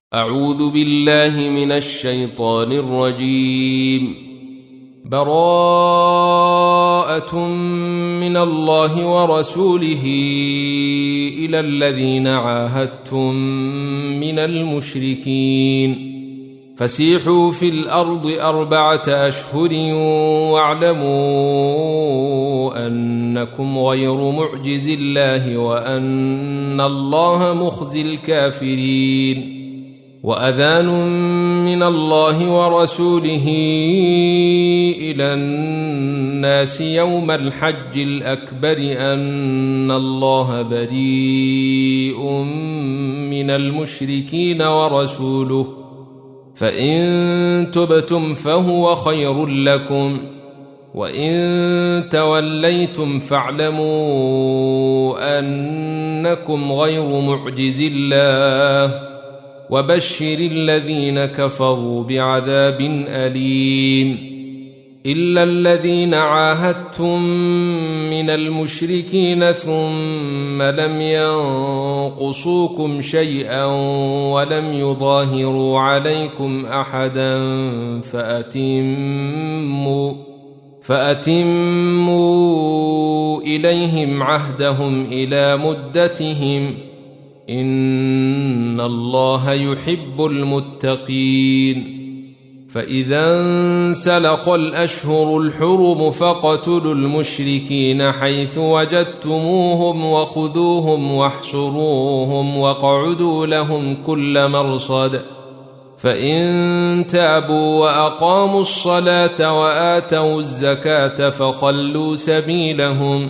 أعوذ بالله من الشيطان الرجيم. براءة من الله ورسوله إلى الذين عاهدتم من المشركين فسيحوا في الأرض 4 أشهر واعلموا أنكم غير معجز الله وأن الله مخزي الكافرين. وأذان من الله ورسوله إلى الناس يوم الحج الأكبر أن الله بريء من المشركين ورسوله فإن تبتم فهو خير لكم وإن توليتم فاعلموا أنكم غير معجز الله وبشر الذين كفروا بعذاب أليم. إلا الذين عاهدتم من المشركين ثم لم ينقصوكم شيئا ولم يظاهروا عليكم أحدا فأتموا إليهم عهدهم إلى مدتهم إن الله يحب المتقين. فإذا انسلخ الأشهر الحرم فاقتلوا المشركين حيث وجدتموهم وخذوهم واحصروهم واقعدوا لهم كل مرصد فإن تابوا وأقاموا الصلاة وآتوا الزكاة فخلوا سبيلهم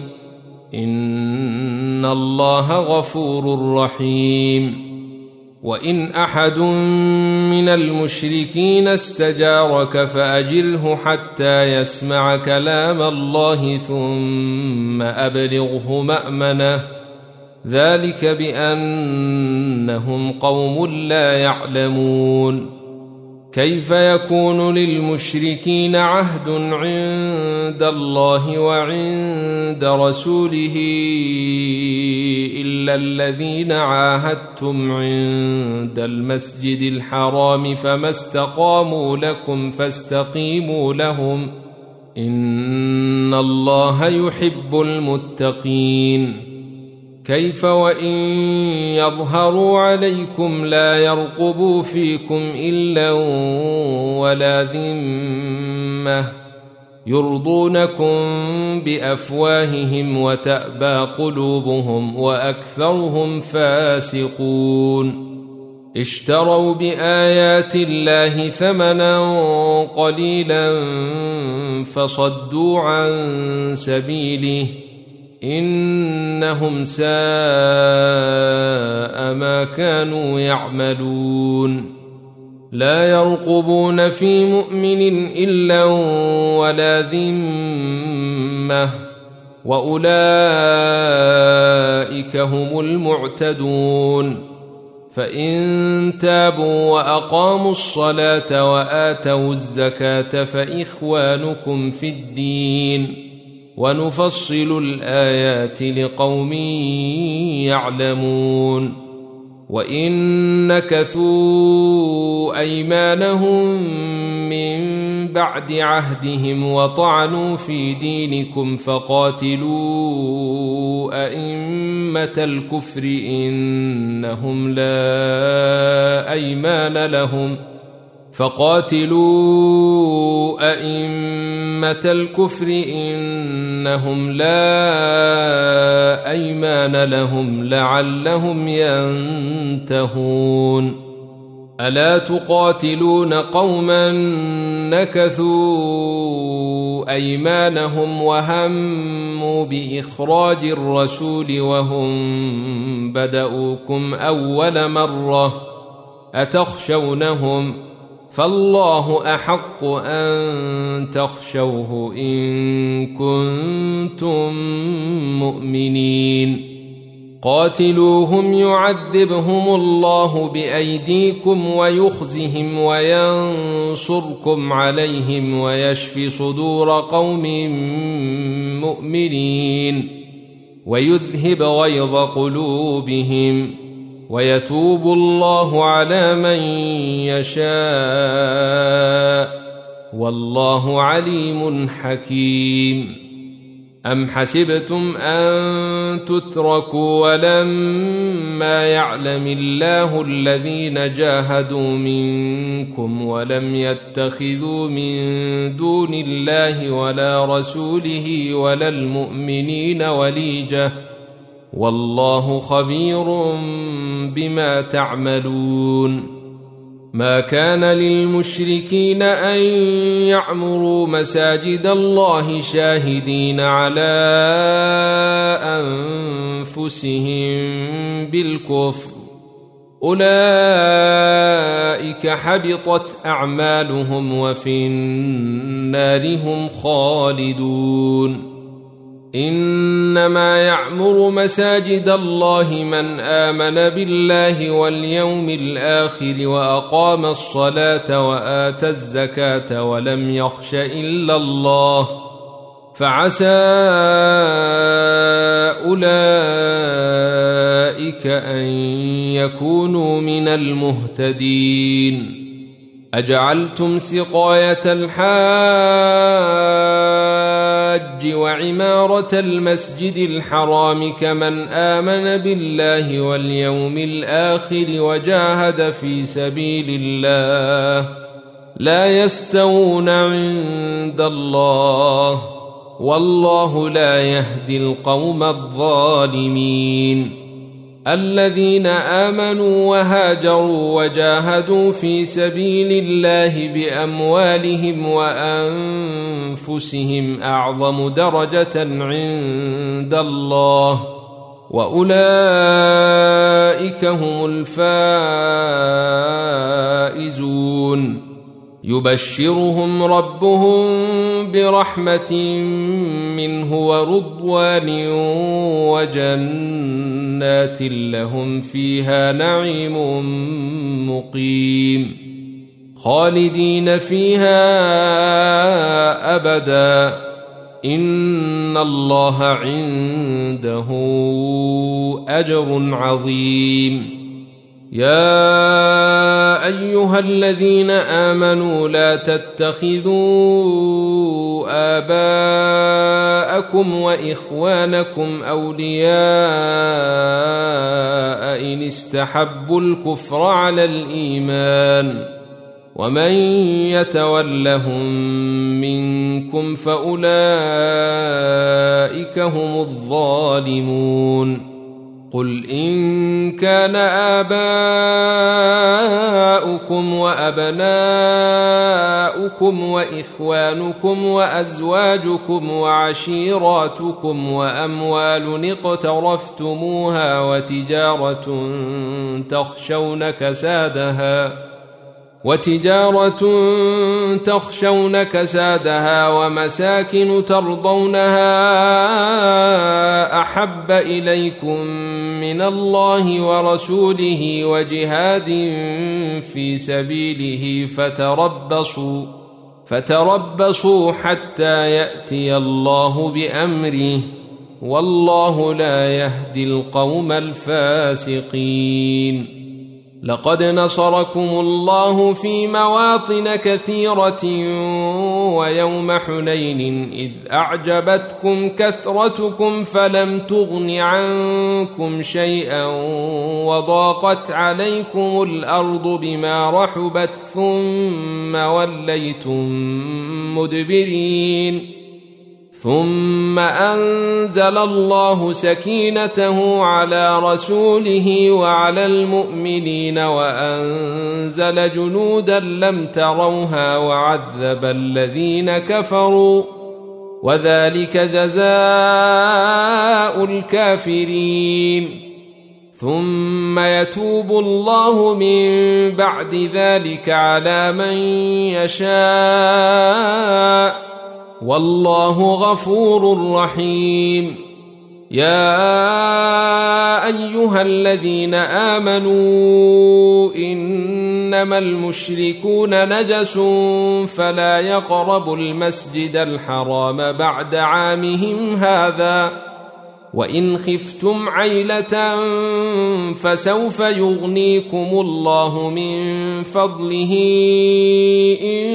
إن الله غفور رحيم. وإن أحد من المشركين استجارك فأجره حتى يسمع كلام الله ثم أبلغه مأمنه ذلك بأنهم قوم لا يعلمون. كيف يكون للمشركين عهد عند الله وعند رسوله إلا الذين عاهدتم عند المسجد الحرام فما استقاموا لكم فاستقيموا لهم إن الله يحب المتقين. كيف وإن يظهروا عليكم لا يرقبوا فيكم إلا ولا ذمة يرضونكم بأفواههم وتأبى قلوبهم وأكثرهم فاسقون. اشتروا بآيات الله ثمنا قليلا فصدوا عن سبيله إنهم ساء ما كانوا يعملون. لا يرقبون في مؤمن إلا ولا ذمة وأولئك هم المعتدون. فإن تابوا وأقاموا الصلاة وآتوا الزكاة فإخوانكم في الدين ونفصل الآيات لقوم يعلمون. وإن نكثوا أيمانهم من بعد عهدهم وطعنوا في دينكم فقاتلوا أئمة الكفر إنهم لا أيمان لهم لعلهم ينتهون. ألا تقاتلون قوما نكثوا أيمانهم وهموا بإخراج الرسول وهم بدؤوكم أول مرة أتخشونهم فالله أحق أن تخشوه إن كنتم مؤمنين. قاتلوهم يعذبهم الله بأيديكم ويخزهم وينصركم عليهم ويشفي صدور قوم مؤمنين ويذهب غيظ قلوبهم ويتوب الله على من يشاء والله عليم حكيم. أم حسبتم أن تتركوا ولما يعلم الله الذين جاهدوا منكم ولم يتخذوا من دون الله ولا رسوله ولا المؤمنين وليجة والله خبير بما تعملون. ما كان للمشركين أن يعمروا مساجد الله شاهدين على أنفسهم بالكفر أولئك حبطت أعمالهم وفي النار هم خالدون. إنما يعمر مساجد الله من آمن بالله واليوم الآخر وأقام الصلاة وآتى الزكاة ولم يخش إلا الله فعسى أولئك أن يكونوا من المهتدين. أجعلتم سقاية الحاج وعمارة المسجد الحرام كمن آمن بالله واليوم الآخر وجاهد في سبيل الله لا يستوون عند الله والله لا يهدي القوم الظالمين. الذين آمنوا وهاجروا وجاهدوا في سبيل الله بأموالهم وأنفسهم أعظم درجة عند الله وأولئك هم الفائزون. يبشرهم ربهم برحمة منه ورضوان وجنات لهم فيها نعيم مقيم خالدين فيها أبدا إن الله عنده أجر عظيم. يا أيها الذين آمنوا لا تتخذوا آباءكم وإخوانكم أولياء إن استحبوا الكفر على الإيمان ومن يتولهم منكم فأولئك هم الظالمون. قل إن كان آباؤكم وأبناؤكم وإخوانكم وأزواجكم وعشيراتكم وأموال اقترفتموها وتجارة تخشون كسادها ومساكن ترضونها أحب إليكم من الله ورسوله وجهاد في سبيله فتربصوا حتى يأتي الله بأمره والله لا يهدي القوم الفاسقين. لقد نصركم الله في مواطن كثيرة ويوم حنين إذ أعجبتكم كثرتكم فلم تغن عنكم شيئا وضاقت عليكم الأرض بما رحبت ثم وليتم مدبرين ثم أنزل الله سكينته على رسوله وعلى المؤمنين وأنزل جنودا لم تروها وعذب الذين كفروا وذلك جزاء الكافرين. ثم يتوب الله من بعد ذلك على من يشاء والله غفور رحيم. يا أيها الذين آمنوا إنما المشركون نجس فلا يقربوا المسجد الحرام بعد عامهم هذا وإن خفتم عيلة فسوف يغنيكم الله من فضله إن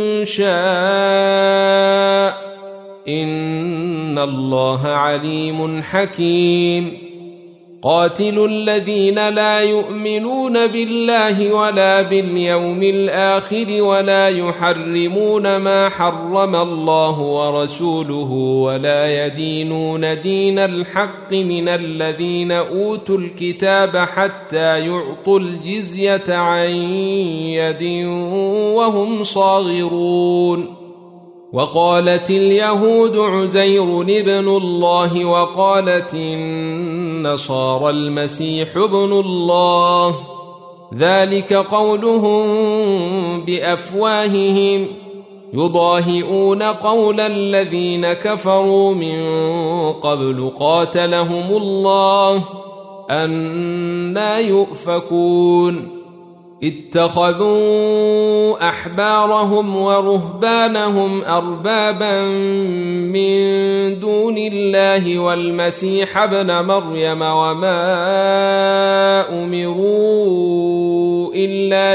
شاء إن الله عليم حكيم قاتلوا الذين لا يؤمنون بالله ولا باليوم الآخر ولا يحرمون ما حرم الله ورسوله ولا يدينون دين الحق من الذين أوتوا الكتاب حتى يعطوا الجزية عن يد وهم صاغرون وقالت اليهود عزير ابن الله وقالت النصارى المسيح ابن الله ذلك قولهم بأفواههم يضاهئون قول الذين كفروا من قبل قاتلهم الله أنى يؤفكون اتخذوا أحبارهم ورهبانهم أربابا من دون الله والمسيح ابن مريم وما أمروا إلا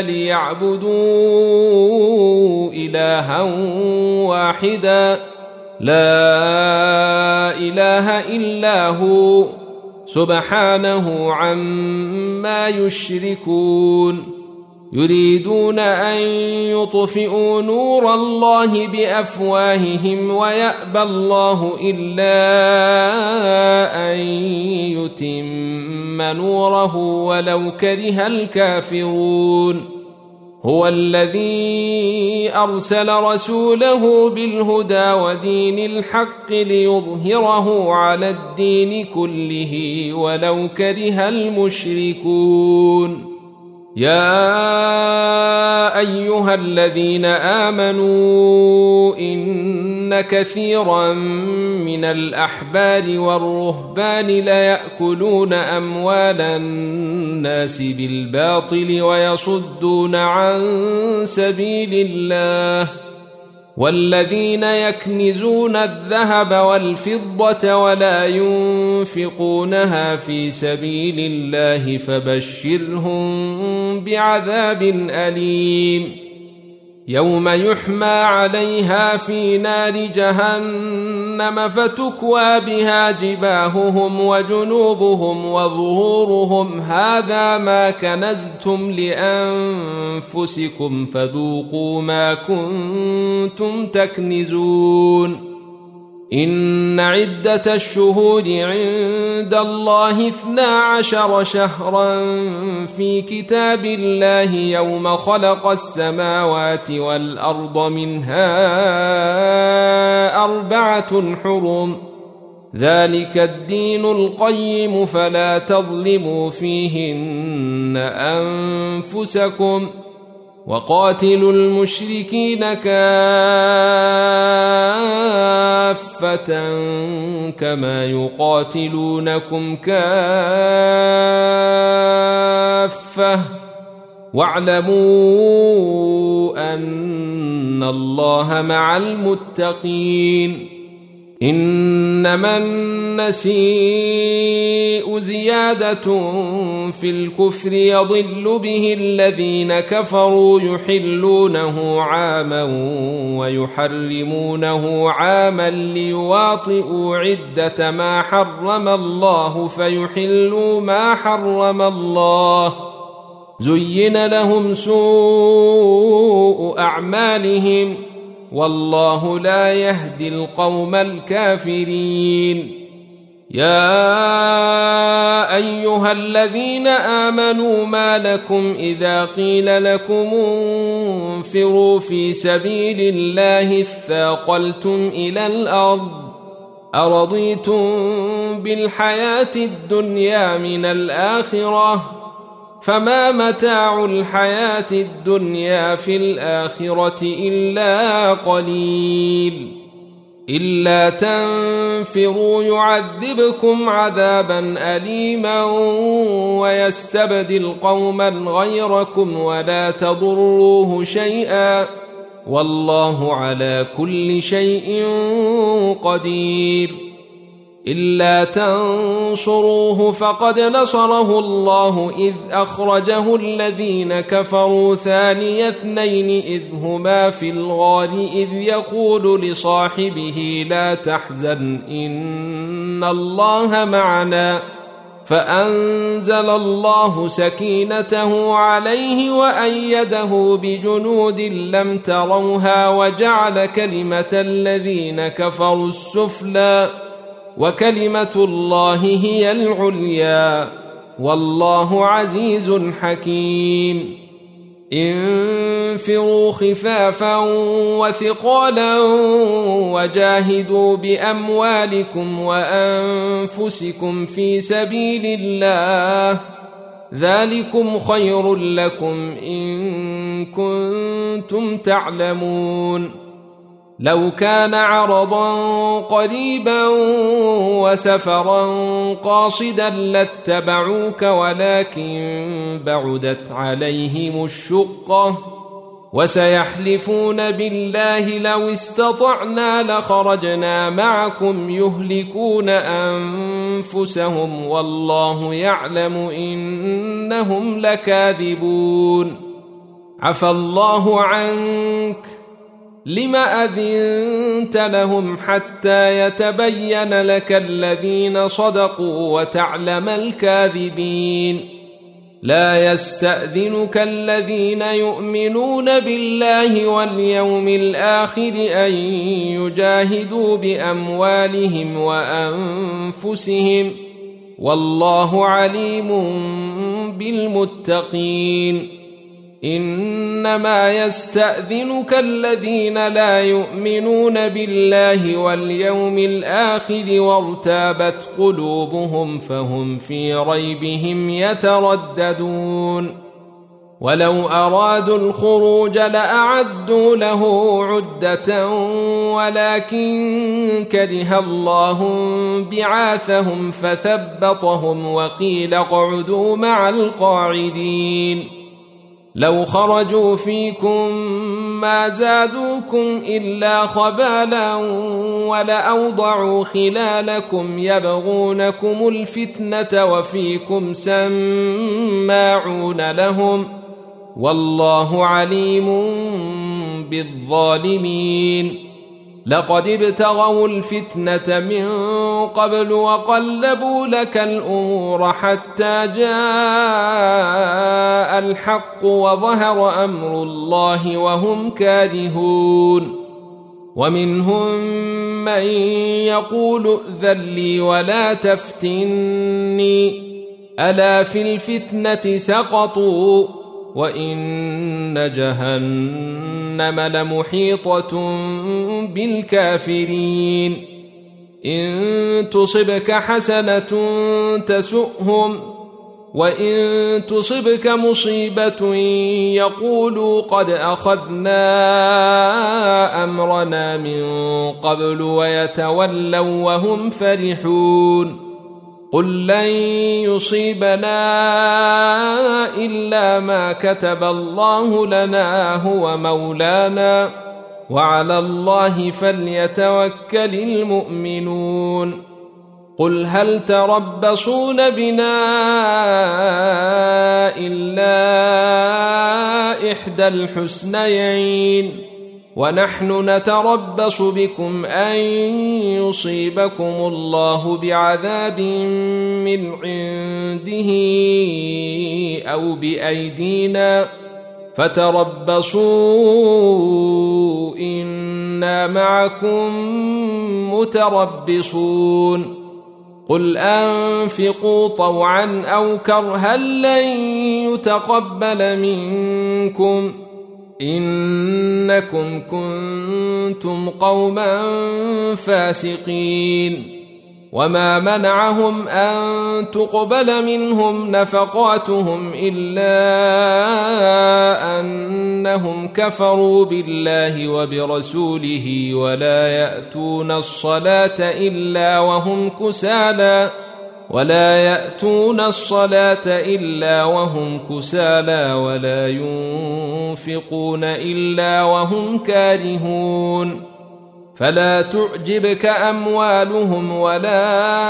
ليعبدوا إلها واحدا لا إله إلا هو سبحانه عما يشركون يريدون أن يطفئوا نور الله بأفواههم ويأبى الله إلا أن يتم نوره ولو كره الكافرون هو الذي أرسل رسوله بالهدى ودين الحق ليظهره على الدين كله ولو كره المشركون يا أيها الذين آمنوا إن كثيرا من الأحبار والرهبان ليأكلون أموال الناس بالباطل ويصدون عن سبيل الله والذين يكنزون الذهب والفضة ولا ينفقونها في سبيل الله فبشرهم بعذاب أليم يوم يحمى عليها في نار جهنم فتكوى بها جباههم وجنوبهم وظهورهم هذا ما كنزتم لأنفسكم فذوقوا ما كنتم تكنزون إن عدة الشهور عند الله 12 شهرا في كتاب الله يوم خلق السماوات والأرض منها 4 حرم ذلك الدين القيم فلا تظلموا فيهن أنفسكم وقاتلوا المشركين كافة كما يقاتلونكم كافة واعلموا أن الله مع المتقين إنما النسيء زيادة في الكفر يضل به الذين كفروا يحلونه عاما ويحرمونه عاما ليواطئوا عدة ما حرم الله فيحلوا ما حرم الله زين لهم سوء أعمالهم والله لا يهدي القوم الكافرين يا أيها الذين آمنوا ما لكم إذا قيل لكم انفروا في سبيل الله اثاقلتم إلى الأرض أرضيتم بالحياة الدنيا من الآخرة فما متاع الحياة الدنيا في الآخرة إلا قليل إلا تنفروا يعذبكم عذابا أليما ويستبدل قوما غيركم ولا تضروه شيئا والله على كل شيء قدير إلا تنصروه فقد نصره الله إذ أخرجه الذين كفروا ثاني اثنين إذ هما في الغار إذ يقول لصاحبه لا تحزن إن الله معنا فأنزل الله سكينته عليه وأيده بجنود لم تروها وجعل كلمة الذين كفروا السفلى وكلمة الله هي العليا والله عزيز حكيم انفروا خفافا وثقالا وجاهدوا بأموالكم وأنفسكم في سبيل الله ذلكم خير لكم إن كنتم تعلمون لو كان عرضا قريبا وسفرا قاصدا لاتبعوك ولكن بعدت عليهم الشقة وسيحلفون بالله لو استطعنا لخرجنا معكم يهلكون أنفسهم والله يعلم إنهم لكاذبون عفى الله عنك لم أذنت لهم حتى يتبين لك الذين صدقوا وتعلم الكاذبين لا يستأذنك الذين يؤمنون بالله واليوم الآخر أن يجاهدوا بأموالهم وأنفسهم والله عليم بالمتقين إنما يستأذنك الذين لا يؤمنون بالله واليوم الآخر وارتابت قلوبهم فهم في ريبهم يترددون ولو أرادوا الخروج لأعدوا له عدة ولكن كره الله بعاثهم فثبطهم وقيل اقعدوا مع القاعدين لو خرجوا فيكم ما زادوكم إلا خبالا ولأوضعوا خلالكم يبغونكم الفتنة وفيكم سماعون لهم والله عليم بالظالمين لقد ابتغوا الفتنة من قبل وقلبوا لك الأمور حتى جاء الحق وظهر أمر الله وهم كارهون ومنهم من يقول ائذن لي ولا تفتني ألا في الفتنة سقطوا وإن جهنم لمحيطة بالكافرين إن تصبك حسنة تسؤهم وإن تصبك مصيبة يقولوا قد أخذنا أمرنا من قبل ويتولوا وهم فرحون قل لن يصيبنا إلا ما كتب الله لنا هو مولانا وعلى الله فليتوكل المؤمنون قل هل تربصون بنا إلا إحدى الحسنيين ونحن نتربص بكم أن يصيبكم الله بعذاب من عنده أو بأيدينا فتربصوا إنا معكم متربصون قل أنفقوا طوعا أو كرها لن يتقبل منكم إنكم كنتم قوما فاسقين وما منعهم أن تقبل منهم نفقاتهم إلا أنهم كفروا بالله وبرسوله ولا يأتون الصلاة إلا وهم كسالى ولا ينفقون إلا وهم كارهون فلا تعجبك أموالهم ولا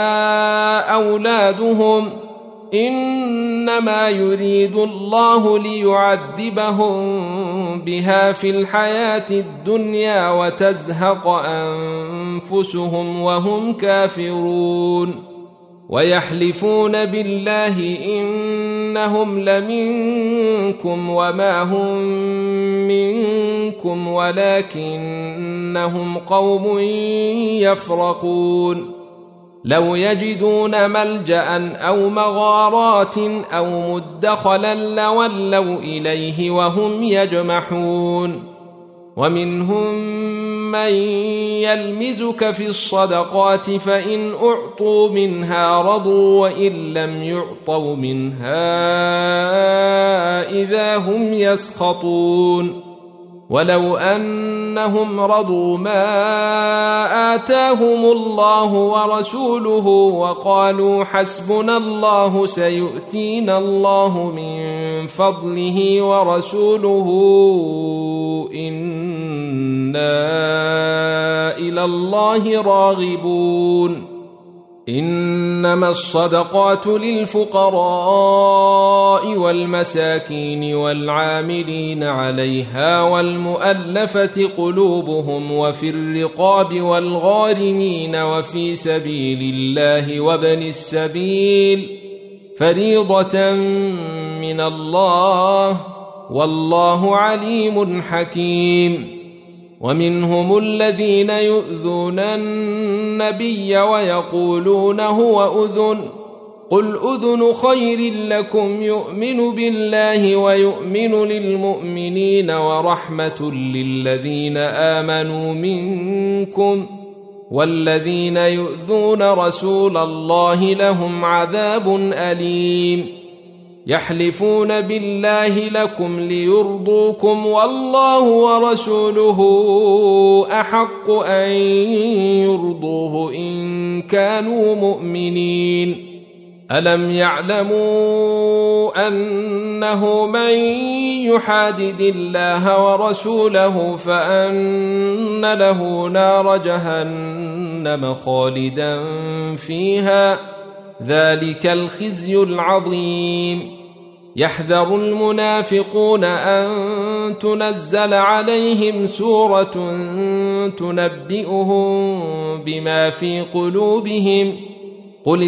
أولادهم، إنما يريد الله ليعذبهم بها في الحياة الدنيا وتزهق أنفسهم وهم كافرون. ويحلفون بالله إنهم لمنكم وما هم منكم ولكنهم قوم يفرقون. لو يجدون ملجأ أو مغارات أو مدخلا لولوا إليه وهم يجمحون. ومنهم من يلمزك في الصدقات فإن أعطوا منها رضوا وإن لم يعطوا منها إذا هم يسخطون. ولو أنهم رضوا ما آتاهم الله ورسوله وقالوا حسبنا الله سيؤتينا الله من فضله ورسوله إنا إلى الله راغبون. إنما الصدقات للفقراء والمساكين والعاملين عليها والمؤلفة قلوبهم وفي الرقاب والغارمين وفي سبيل الله وابن السبيل فريضة من الله والله عليم حكيم. ومنهم الذين يؤذون النبي ويقولون هو أذن، قل أذن خير لكم يؤمن بالله ويؤمن للمؤمنين ورحمة للذين آمنوا منكم، والذين يؤذون رسول الله لهم عذاب أليم. يحلفون بالله لكم ليرضوكم والله ورسوله أحق أن يرضوه إن كانوا مؤمنين. ألم يعلموا أنه من يحادد الله ورسوله فأن له نار جهنم خالدا فيها ذلك الخزي العظيم. يحذر المنافقون أن تنزل عليهم سورة تنبئهم بما في قلوبهم قل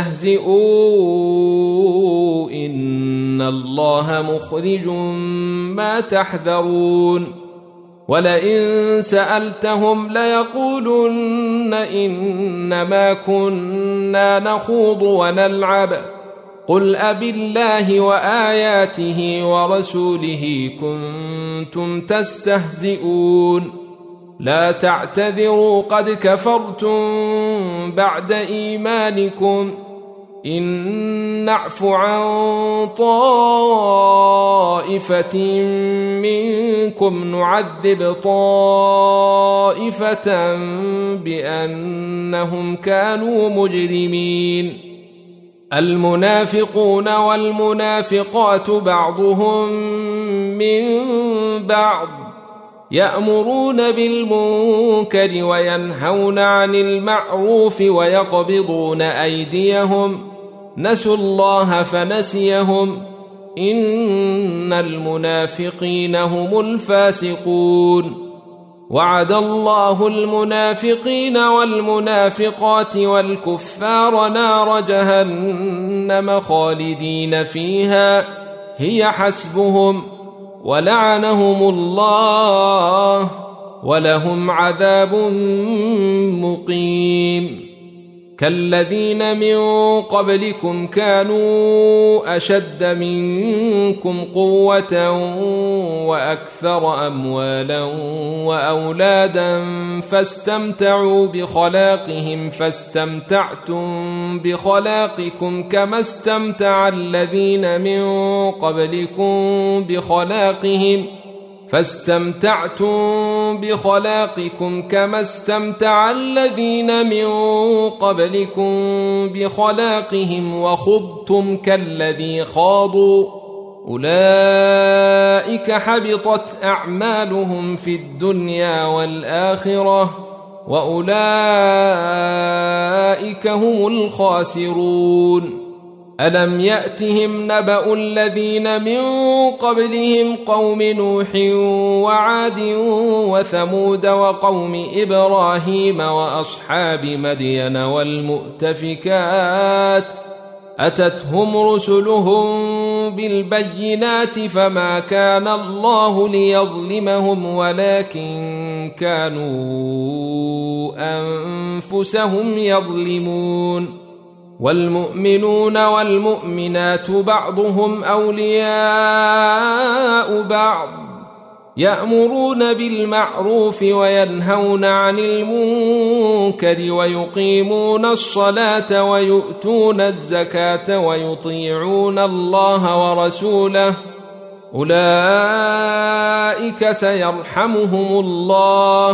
استهزئوا إن الله مخرج ما تحذرون. ولئن سألتهم ليقولن إنما كنا نخوض ونلعب قل أبالله وآياته ورسوله كنتم تستهزئون. لا تعتذروا قد كفرتم بعد إيمانكم إن نعف عن طائفة منكم نعذب طائفة بأنهم كانوا مجرمين. المنافقون والمنافقات بعضهم من بعض يأمرون بالمنكر وينهون عن المعروف ويقبضون أيديهم نسوا الله فنسيهم إن المنافقين هم الفاسقون. وعد الله المنافقين والمنافقات والكفار نار جهنم خالدين فيها هي حسبهم ولعنهم الله ولهم عذاب مقيم. كالذين من قبلكم كانوا أشد منكم قوة وأكثر أموالا وأولادا فاستمتعوا بخلاقهم فاستمتعتم بخلاقكم كما استمتع الذين من قبلكم بخلاقهم وخضتم كالذي خاضوا أولئك حبطت أعمالهم في الدنيا والآخرة وأولئك هم الخاسرون. ألم يأتهم نبأ الذين من قبلهم قوم نوح وعاد وثمود وقوم إبراهيم وأصحاب مدين والمؤتفكات أتتهم رسلهم بالبينات فما كان الله ليظلمهم ولكن كانوا أنفسهم يظلمون. والمؤمنون والمؤمنات بعضهم أولياء بعض يأمرون بالمعروف وينهون عن المنكر ويقيمون الصلاة ويؤتون الزكاة ويطيعون الله ورسوله أولئك سيرحمهم الله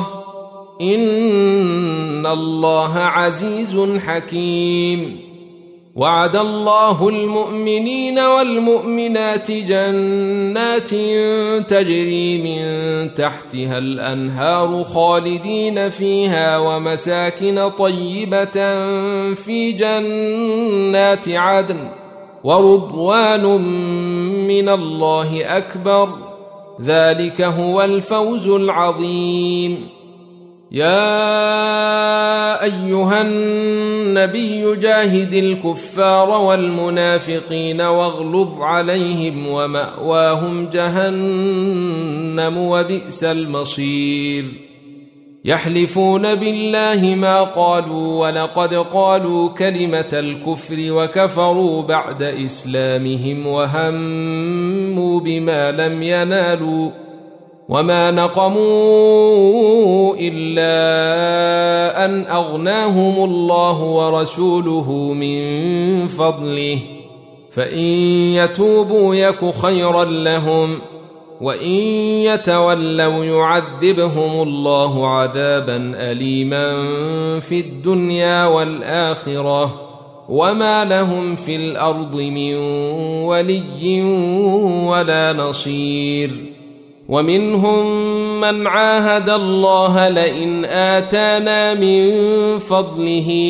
إن الله عزيز حكيم. وعد الله المؤمنين والمؤمنات جنات تجري من تحتها الأنهار خالدين فيها ومساكن طيبة في جنات عدن ورضوان من الله أكبر ذلك هو الفوز العظيم. يا أيها النبي جاهد الكفار والمنافقين واغلظ عليهم ومأواهم جهنم وبئس المصير. يحلفون بالله ما قالوا ولقد قالوا كلمة الكفر وكفروا بعد إسلامهم وهموا بما لم ينالوا وما نقموا إلا أن أغناهم الله ورسوله من فضله فإن يتوبوا يك خيرا لهم وإن يتولوا يعذبهم الله عذابا أليما في الدنيا والآخرة وما لهم في الأرض من ولي ولا نصير. ومنهم من عاهد الله لئن آتانا من فضله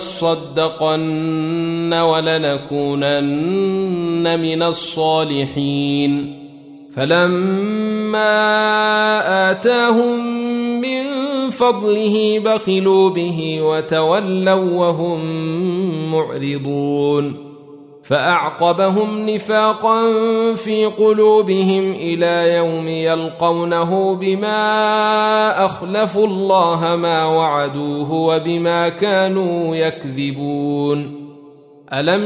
لنصدقن ولنكونن من الصالحين فلما آتاهم من فضله بخلوا به وتولوا وهم معرضون. فأعقبهم نفاقا في قلوبهم إلى يوم يلقونه بما أخلفوا الله ما وعدوه وبما كانوا يكذبون. ألم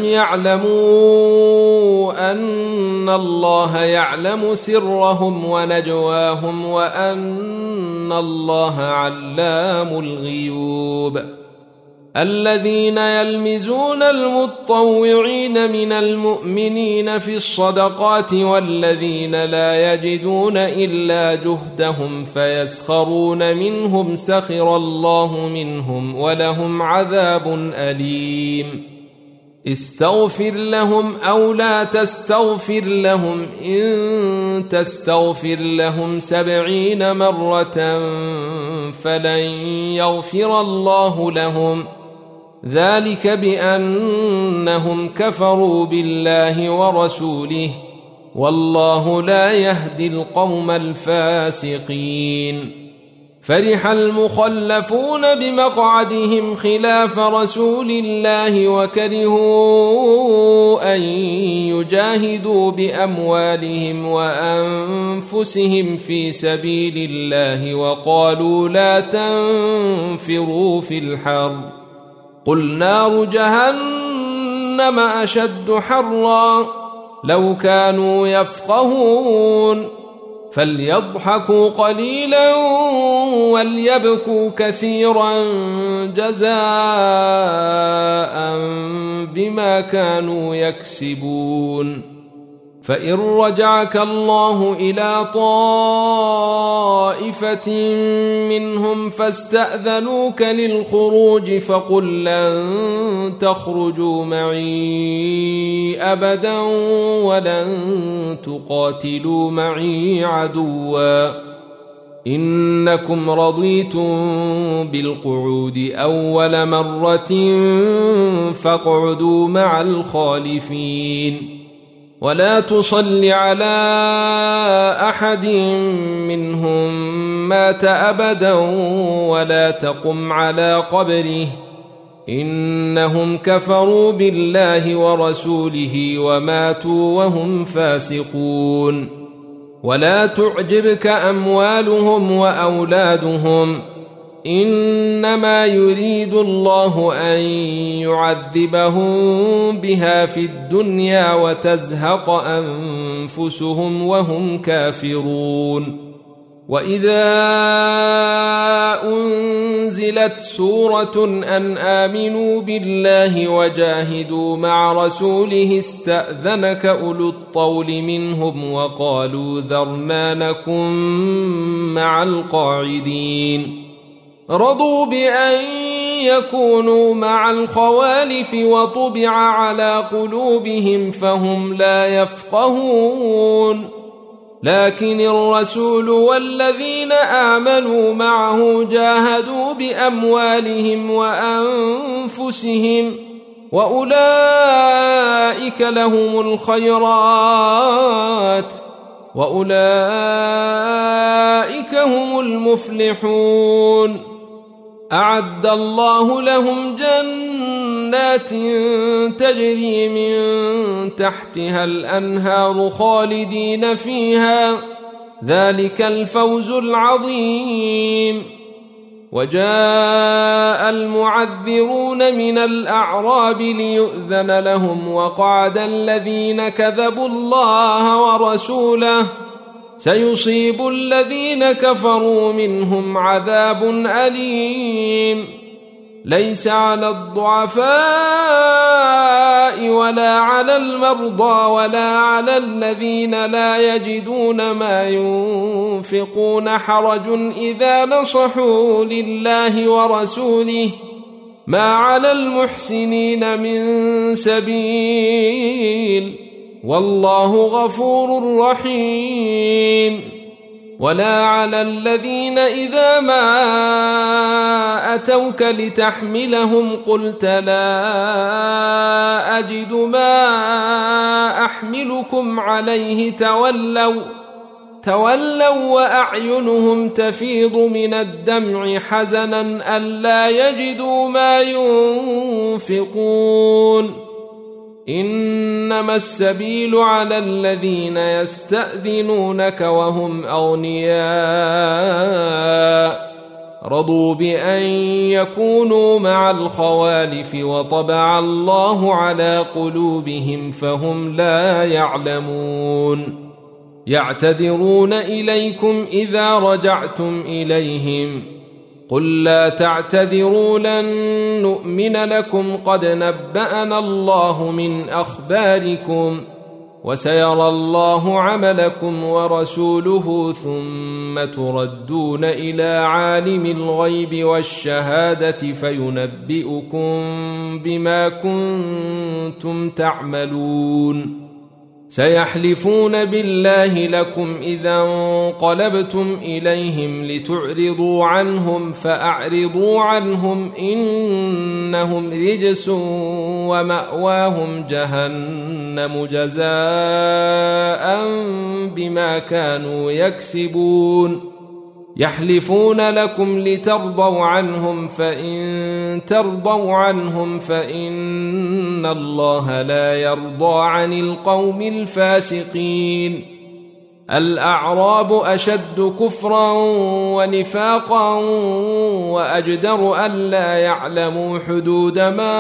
يعلموا أن الله يعلم سرهم ونجواهم وأن الله علام الغيوب. الذين يلمزون المتطوعين من المؤمنين في الصدقات والذين لا يجدون إلا جهدهم فيسخرون منهم سخر الله منهم ولهم عذاب أليم. استغفر لهم أو لا تستغفر لهم إن تستغفر لهم 70 مرة فلن يغفر الله لهم ذلك بأنهم كفروا بالله ورسوله والله لا يهدي القوم الفاسقين. فرح المخلفون بمقعدهم خلاف رسول الله وكرهوا أن يجاهدوا بأموالهم وأنفسهم في سبيل الله وقالوا لا تنفروا في الحر قل نار جهنم أشد حرا لو كانوا يفقهون. فليضحكوا قليلا وليبكوا كثيرا جزاء بما كانوا يكسبون. فإن رجعك الله إلى طائفة منهم فاستأذنوك للخروج فقل لن تخرجوا معي أبدا ولن تقاتلوا معي عدوا إنكم رضيتم بالقعود أول مرة فاقعدوا مع الخالفين ولا تصل على أحد منهم مات أبدا ولا تقم على قبره إنهم كفروا بالله ورسوله وماتوا وهم فاسقون ولا تعجبك أموالهم وأولادهم إنما يريد الله أن يعذبهم بها في الدنيا وتزهق أنفسهم وهم كافرون وإذا أنزلت سورة أن آمنوا بالله وجاهدوا مع رسوله استأذنك أولو الطول منهم وقالوا ذرنا نكن مع القاعدين رضوا بأن يكونوا مع الخوالف وطبع على قلوبهم فهم لا يفقهون لكن الرسول والذين آمنوا معه جاهدوا بأموالهم وأنفسهم وأولئك لهم الخيرات وأولئك هم المفلحون أعد الله لهم جنات تجري من تحتها الأنهار خالدين فيها ذلك الفوز العظيم وجاء المعذرون من الأعراب ليؤذن لهم وقعد الذين كذبوا الله ورسوله سيصيب الذين كفروا منهم عذاب أليم ليس على الضعفاء ولا على المرضى ولا على الذين لا يجدون ما ينفقون حرج إذا نصحوا لله ورسوله ما على المحسنين من سبيل والله غفور رحيم ولا على الذين إذا ما أتوك لتحملهم قلت لا أجد ما أحملكم عليه تولوا وأعينهم تفيض من الدمع حزنا ألا يجدوا ما ينفقون إنما السبيل على الذين يستأذنونك وهم أغنياء رضوا بأن يكونوا مع الخوالف وطبع الله على قلوبهم فهم لا يعلمون يعتذرون إليكم إذا رجعتم إليهم قل لا تعتذروا لن نؤمن لكم قد نبأنا الله من أخباركم وسيرى الله عملكم ورسوله ثم تردون إلى عالم الغيب والشهادة فينبئكم بما كنتم تعملون سيحلفون بالله لكم إذا انقلبتم إليهم لتعرضوا عنهم فأعرضوا عنهم إنهم رجس ومأواهم جهنم جزاء بما كانوا يكسبون يحلفون لكم لترضوا عنهم فإن ترضوا عنهم فإن الله لا يرضى عن القوم الفاسقين الأعراب أشد كفرا ونفاقا وأجدر ألا يعلموا حدود ما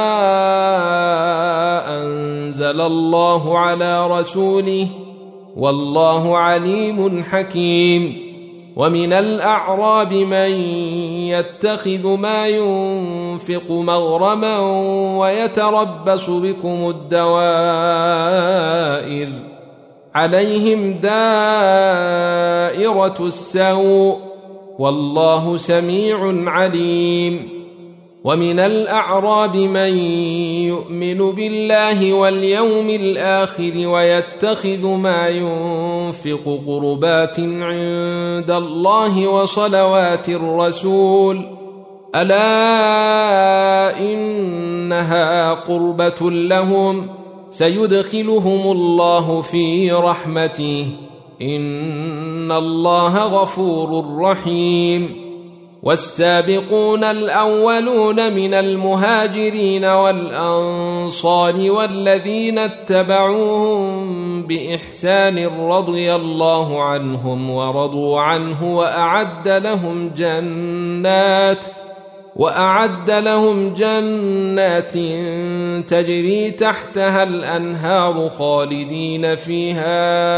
أنزل الله على رسوله والله عليم حكيم ومن الأعراب من يتخذ ما ينفق مغرما ويتربص بكم الدوائر عليهم دائرة السوء والله سميع عليم ومن الأعراب من يؤمن بالله واليوم الآخر ويتخذ ما ينفق قربات عند الله وصلوات الرسول ألا إنها قربة لهم سيدخلهم الله في رحمته إن الله غفور رحيم والسابقون الأولون من المهاجرين والأنصار والذين اتبعوهم بإحسان رضي الله عنهم ورضوا عنه وأعد لهم جنات تجري تحتها الأنهار خالدين فيها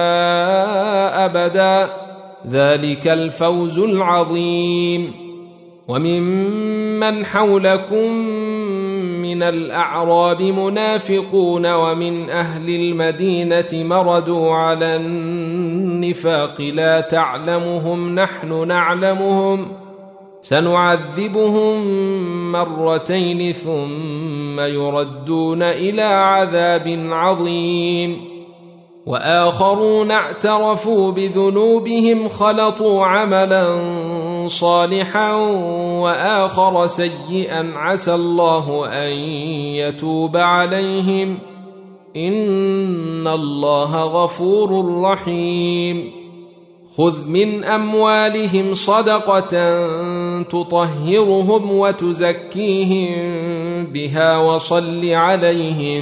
أبدا ذلك الفوز العظيم وممن حولكم من الأعراب منافقون ومن أهل المدينة مردوا على النفاق لا تعلمهم نحن نعلمهم سنعذبهم مرتين ثم يردون إلى عذاب عظيم وآخرون اعترفوا بذنوبهم خلطوا عملا صالحا وآخر سيئا عسى الله أن يتوب عليهم إن الله غفور رحيم خذ من أموالهم صدقة تطهرهم وتزكيهم بها وصل عليهم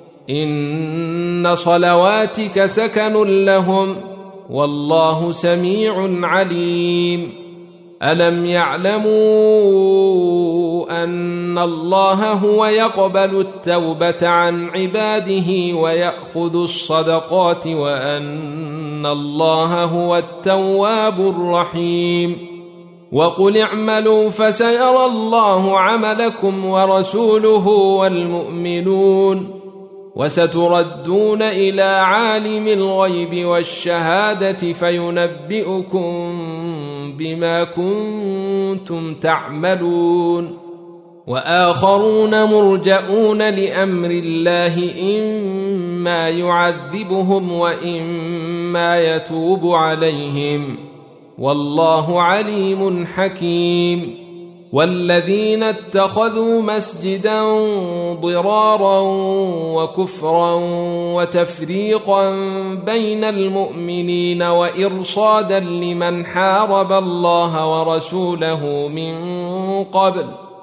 إن صلواتك سكن لهم والله سميع عليم ألم يعلموا أن الله هو يقبل التوبة عن عباده ويأخذ الصدقات وأن الله هو التواب الرحيم وقل اعملوا فسيرى الله عملكم ورسوله والمؤمنون وستردون إلى عالم الغيب والشهادة فينبئكم بما كنتم تعملون وآخرون مرجئون لأمر الله إما يعذبهم وإما يتوب عليهم والله عليم حكيم والذين اتخذوا مسجدا ضرارا وكفرا وتفريقا بين المؤمنين وإرصادا لمن حارب الله ورسوله من قبل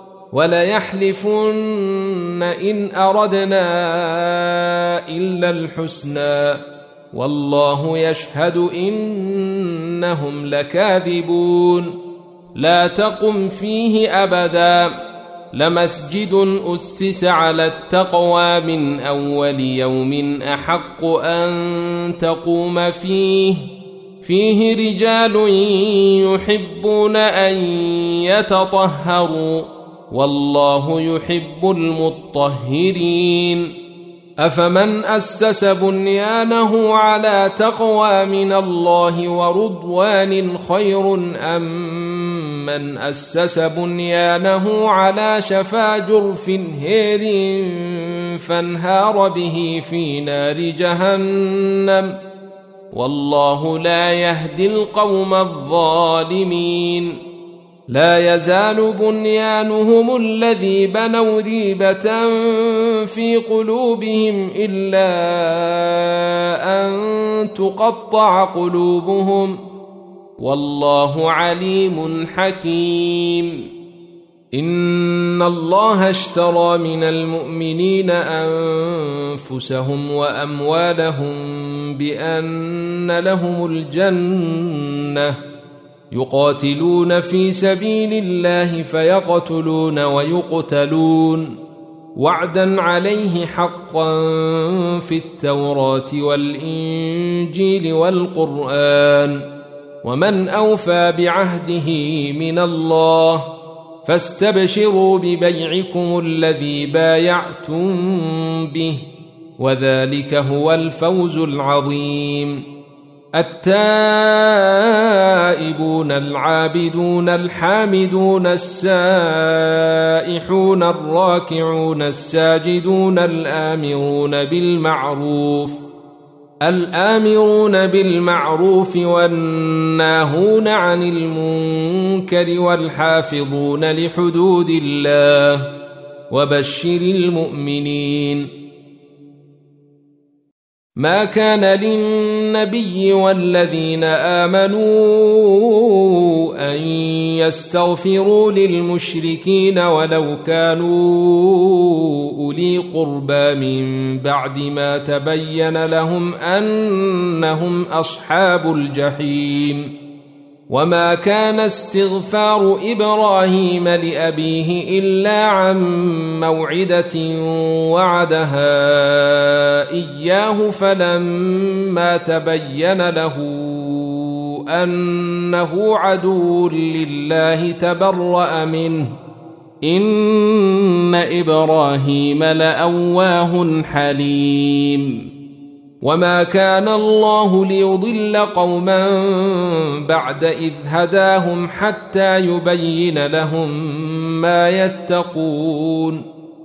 وليحلفن إن أردنا إلا الحسنى والله يشهد إنهم لكاذبون لا تقم فيه أبدا لمسجد أسس على التقوى من أول يوم أحق أن تقوم فيه رجال يحبون أن يتطهروا والله يحب المطهرين أفمن أسس بنيانه على تقوى من الله ورضوان خير أم من أسس بنيانه على شفا جرف هير فانهار به في نار جهنم والله لا يهدي القوم الظالمين لا يزال بنيانهم الذي بنوا ريبة في قلوبهم إلا أن تقطع قلوبهم والله عليم حكيم إن الله اشترى من المؤمنين أنفسهم وأموالهم بأن لهم الجنة يقاتلون في سبيل الله فيقتلون ويقتلون وعدا عليه حقا في التوراة والإنجيل والقرآن ومن أوفى بعهده من الله فاستبشروا ببيعكم الذي بايعتم به وذلك هو الفوز العظيم التائبون التائبون العابدون الحامدون السائحون الراكعون الساجدون الآمرون بالمعروف والناهون عن المنكر والحافظون لحدود الله وبشر المؤمنين. ما كان للنبي والذين آمنوا أن يستغفروا للمشركين ولو كانوا أولي قربى من بعد ما تبين لهم أنهم أصحاب الجحيم. وما كان استغفار إبراهيم لأبيه إلا عن موعدة وعدها إياه فلما تبين له أنه عدو لله تبرأ منه إن إبراهيم لأواه حليم. وما كان الله ليضل قوما بعد إذ هداهم حتى يبين لهم ما يتقون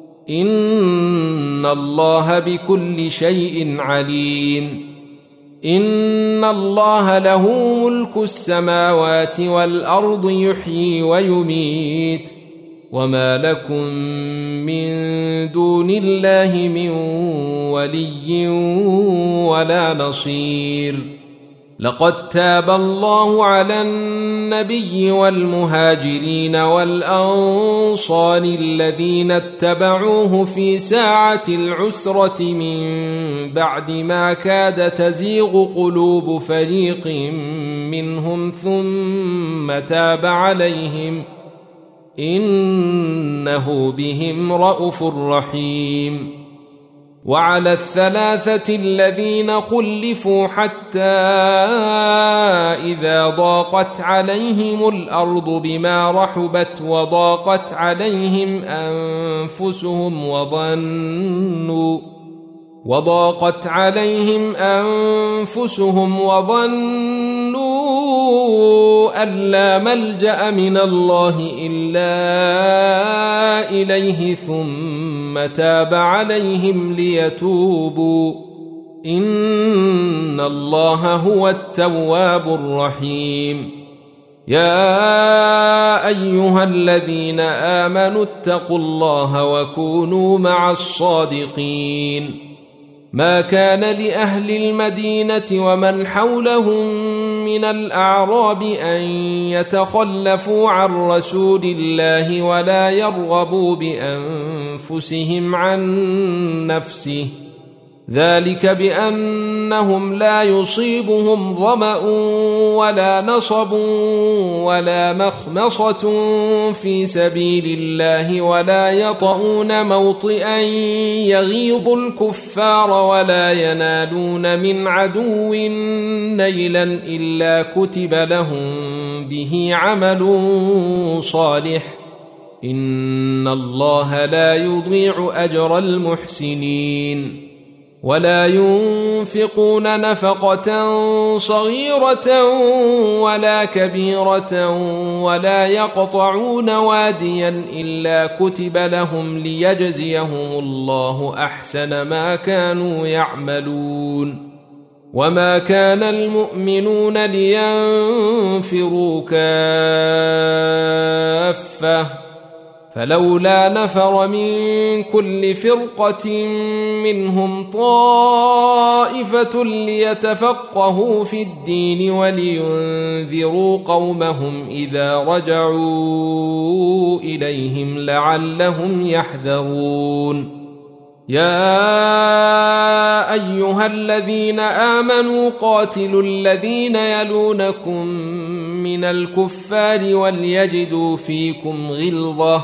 إن الله بكل شيء عليم. إن الله له ملك السماوات والأرض يحيي ويميت وما لكم من دون الله من ولي ولا نصير. لقد تاب الله على النبي والمهاجرين والأنصار الذين اتبعوه في ساعة العسرة من بعد ما كاد تزيغ قلوب فريق منهم ثم تاب عليهم إنه بهم رءوف رحيم. وعلى الثلاثة الذين خلفوا حتى إذا ضاقت عليهم الأرض بما رحبت وضاقت عليهم أنفسهم وظنوا أن لا ملجأ من الله إلا إليه ثم تاب عليهم ليتوبوا إن الله هو التواب الرحيم. يا أيها الذين آمنوا اتقوا الله وكونوا مع الصادقين. ما كان لأهل المدينة ومن حولهم من الأعراب أن يتخلفوا عن رسول الله ولا يرغبوا بأنفسهم عن نفسه ذلك بأنهم لا يصيبهم ظمأ ولا نصب ولا مخمصة في سبيل الله ولا يطؤون موطئا يغيظ الكفار ولا ينالون من عدو نيلا إلا كتب لهم به عمل صالح إن الله لا يضيع أجر المحسنين. ولا ينفقون نفقة صغيرة ولا كبيرة ولا يقطعون واديا إلا كتب لهم ليجزيهم الله أحسن ما كانوا يعملون. وما كان المؤمنون لينفروا كافة فلولا نفر من كل فرقة منهم طائفة ليتفقهوا في الدين ولينذروا قومهم إذا رجعوا إليهم لعلهم يحذرون. يا أيها الذين آمنوا قاتلوا الذين يلونكم من الكفار وليجدوا فيكم غلظة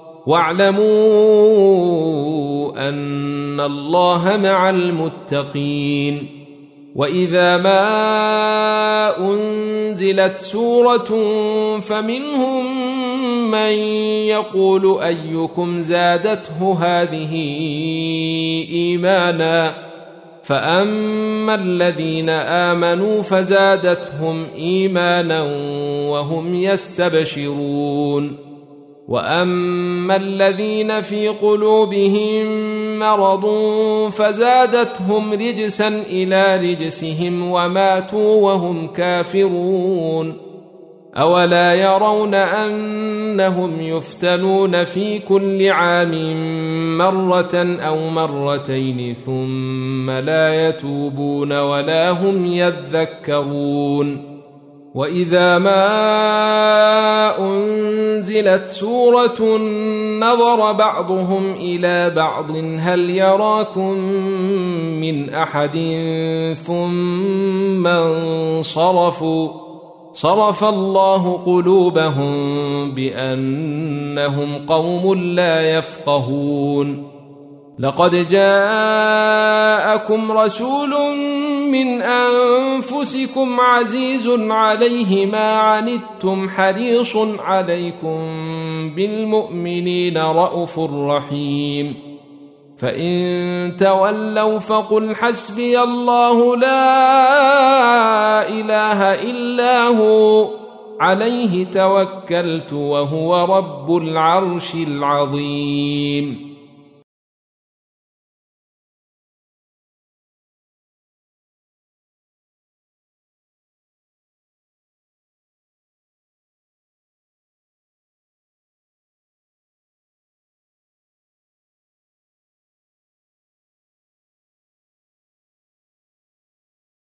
واعلموا أن الله مع المتقين. وإذا ما أنزلت سورة فمنهم من يقول أيكم زادته هذه إيمانا فأما الذين آمنوا فزادتهم إيمانا وهم يستبشرون وأما الذين في قلوبهم مرض فزادتهم رجسا إلى رجسهم وماتوا وهم كافرون أولا يرون أنهم يفتنون في كل عام مرة أو مرتين ثم لا يتوبون ولا هم يذكرون وإذا ما أنزلت سورة نظر بعضهم إلى بعض هل يراكم من أحد ثم انصرفوا صرف الله قلوبهم بأنهم قوم لا يفقهون لقد جاءكم رسول من أنفسكم عزيز عليه ما عنتم حريص عليكم بالمؤمنين رءوف رحيم فإن تولوا فقل حسبي الله لا إله إلا هو عليه توكلت وهو رب العرش العظيم